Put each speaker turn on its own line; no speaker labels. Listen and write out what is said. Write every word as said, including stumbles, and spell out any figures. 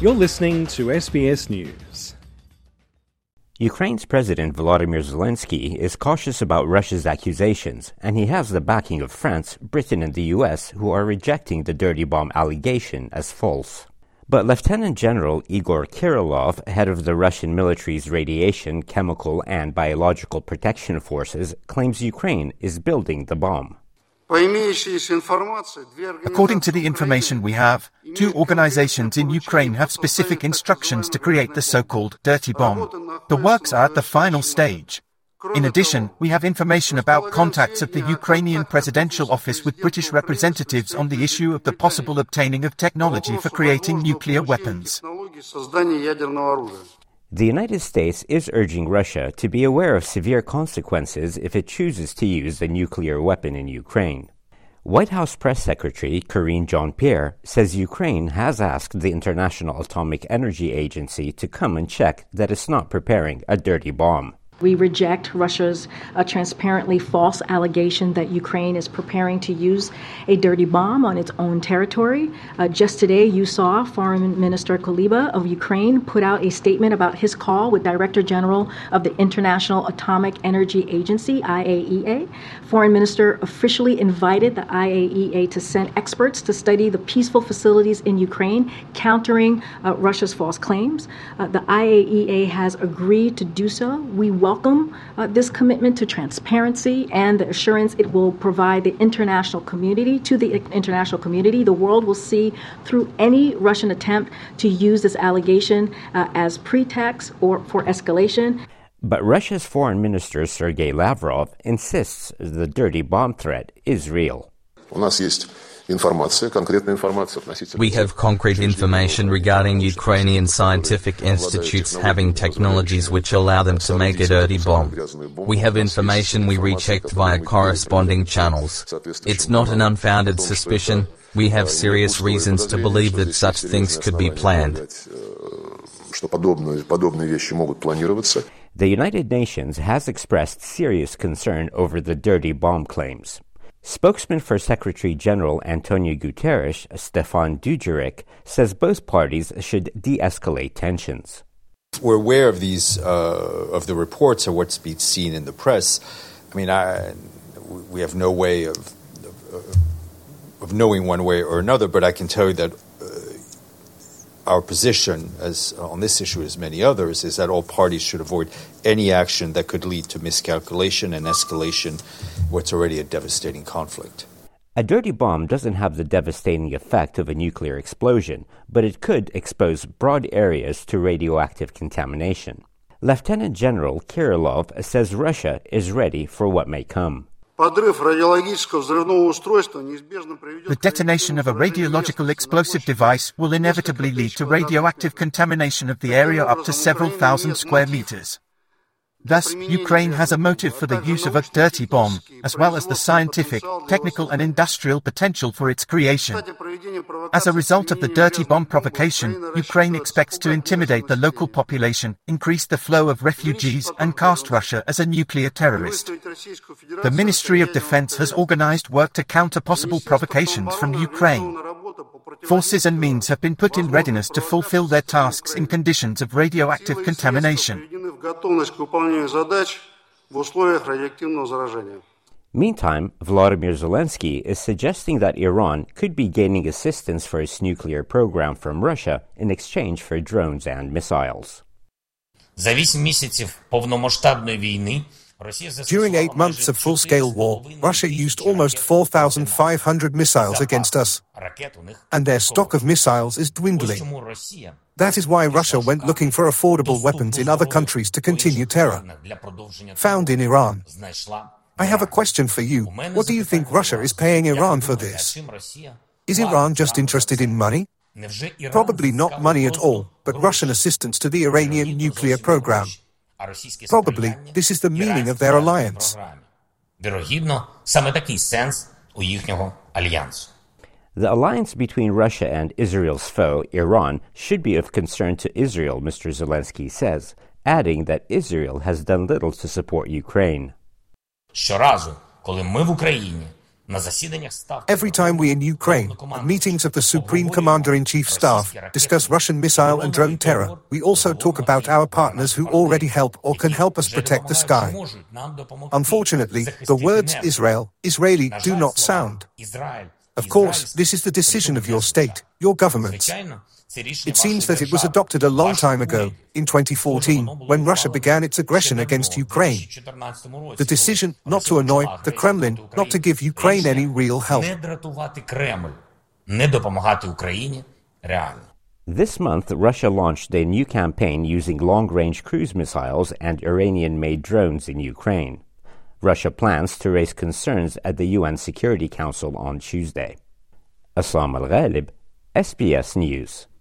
You're listening to S B S News.
Ukraine's President Volodymyr Zelensky is cautious about Russia's accusations, and he has the backing of France, Britain and the U S, who are rejecting the dirty bomb allegation as false. But Lieutenant General Igor Kirillov, head of the Russian military's radiation, chemical and biological protection forces, claims Ukraine is building the bomb.
According to the information we have, two organizations in Ukraine have specific instructions to create the so-called dirty bomb. The works are at the final stage. In addition, we have information about contacts of the Ukrainian Presidential Office with British representatives on the issue of the possible obtaining of technology for creating nuclear weapons.
The United States is urging Russia to be aware of severe consequences if it chooses to use the nuclear weapon in Ukraine. White House Press Secretary Karine Jean-Pierre says Ukraine has asked the International Atomic Energy Agency to come and check that it's not preparing a dirty bomb.
We reject Russia's uh, transparently false allegation that Ukraine is preparing to use a dirty bomb on its own territory. Uh, just today, you saw Foreign Minister Kuleba of Ukraine put out a statement about his call with Director General of the International Atomic Energy Agency, I A E A. Foreign Minister officially invited the I A E A to send experts to study the peaceful facilities in Ukraine, countering uh, Russia's false claims. Uh, the I A E A has agreed to do so. We welcome uh, this commitment to transparency and the assurance it will provide the international community, to the international community. The world will see through any Russian attempt to use this allegation uh, as pretext or for escalation.
But Russia's Foreign Minister Sergei Lavrov insists the dirty bomb threat is real.
We have concrete information regarding Ukrainian scientific institutes having technologies which allow them to make a dirty bomb. We have information we rechecked via corresponding channels. It's not an unfounded suspicion. We have serious reasons to believe that such things could be planned.
The United Nations has expressed serious concern over the dirty bomb claims. Spokesman for Secretary General Antonio Guterres, Stefan Dujarric, says both parties should de-escalate tensions.
We're aware of these, uh, of the reports or what's been seen in the press. I mean, I, we have no way of, of, of knowing one way or another, but I can tell you that our position as on this issue, as many others, is that all parties should avoid any action that could lead to miscalculation and escalation what's already a devastating conflict.
A dirty bomb doesn't have the devastating effect of a nuclear explosion, but it could expose broad areas to radioactive contamination. Lieutenant General Kirillov says Russia is ready for what may come.
The detonation of a radiological explosive device will inevitably lead to radioactive contamination of the area up to several thousand square meters. Thus, Ukraine has a motive for the use of a dirty bomb, as well as the scientific, technical and industrial potential for its creation. As a result of the dirty bomb provocation, Ukraine expects to intimidate the local population, increase the flow of refugees and cast Russia as a nuclear terrorist. The Ministry of Defense has organized work to counter possible provocations from Ukraine. Forces and means have been put in readiness to fulfill their tasks in conditions of radioactive contamination.
Meantime, Volodymyr Zelensky is suggesting that Iran could be gaining assistance for its nuclear program from Russia in exchange for drones and missiles.
During eight months of full-scale war, Russia used almost four thousand five hundred missiles against us, and their stock of missiles is dwindling. That is why Russia went looking for affordable weapons in other countries to continue terror. Found in Iran. I have a question for you. What do you think Russia is paying Iran for this? Is Iran just interested in money? Probably not money at all, but Russian assistance to the Iranian nuclear program. Probably this is the meaning of their alliance.
The alliance between Russia and Israel's foe, Iran, should be of concern to Israel, Mister Zelensky says, adding that Israel has done little to support Ukraine.
Every time we in Ukraine, at meetings of the Supreme Commander-in-Chief Staff, discuss Russian missile and drone terror, we also talk about our partners who already help or can help us protect the sky. Unfortunately, the words Israel, Israeli do not sound. Of course, this is the decision of your state, your governments. It seems that it was adopted a long time ago, in twenty fourteen, when Russia began its aggression against Ukraine. The decision not to annoy the Kremlin, not to give Ukraine any real help.
This month, Russia launched a new campaign using long-range cruise missiles and Iranian-made drones in Ukraine. Russia plans to raise concerns at the U N Security Council on Tuesday. Aslam Al-Ghalib, S B S News.